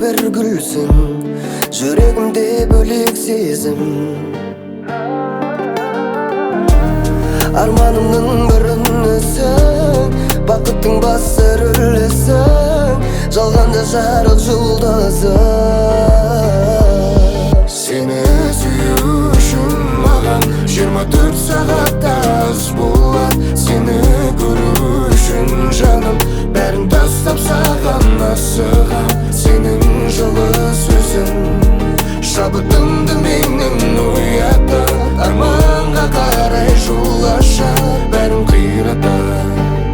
бір гүлсің, жүрегімде бөлек сезім. Арманымның бір үнісің, бақыттың басы рөлісің, жалғанда жарық жұлдызың. Сені сүю үшін маған 24 сағатта аз болады. Сені көру үшін жаным бәрін тастап саған асығам. Сенің жылы сөзің шабытымды менің оятады. Арманға қарай жол ашар, бәрін қиратады.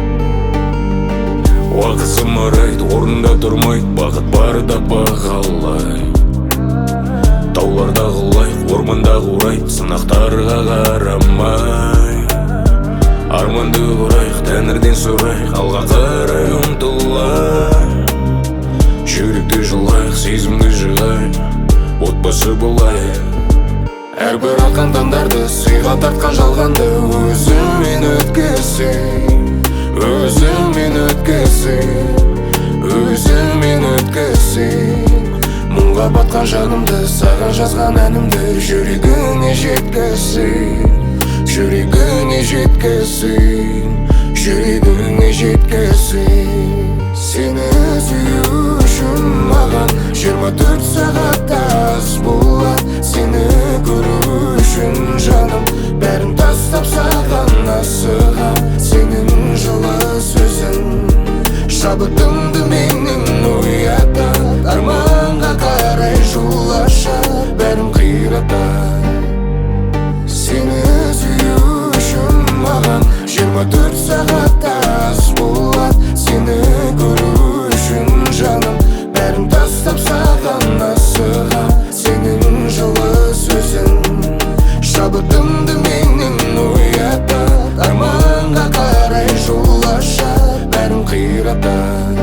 Уақыт зымырайды, орнында тұрмайды, бақыт барда бағалай. Тауларда құлай, орманда қурай, сынақтарға қарамай. Арманды құрайық, тәңірден сұрайық, алға қарай ұмтылайық. Жүректі жылайық, сезімді жығайық, отбасы болайық. Әрбір атқан таңдарды, сыйға тартқан жалғанды өзіңмен өткізсең, өзіңмен өткізсең, өзіңмен өткізсең. Мұңға батқан жанымды, саған жазған әнімді жүрегіңе жеткізсең, жүрегіңе жеткізсең, жүрегіңе жеткізсең. Сені сүю үшін маған 24 сағатта аз болады. Сені көру үшін жаным бәрін тастап саған асығам. Сенің жылы сөзің шабытымды менің оятады. Арманға қарай жол ашар, бәрін қиратады. Сені сүю үшін маған 24 сағатта аз болады. Сені көру үшін жаным бәрін тастап саған асығам. Сенің жылы сөзің шабытымды менің оятады. Арманға қарай жол ашар, бәрін қиратады.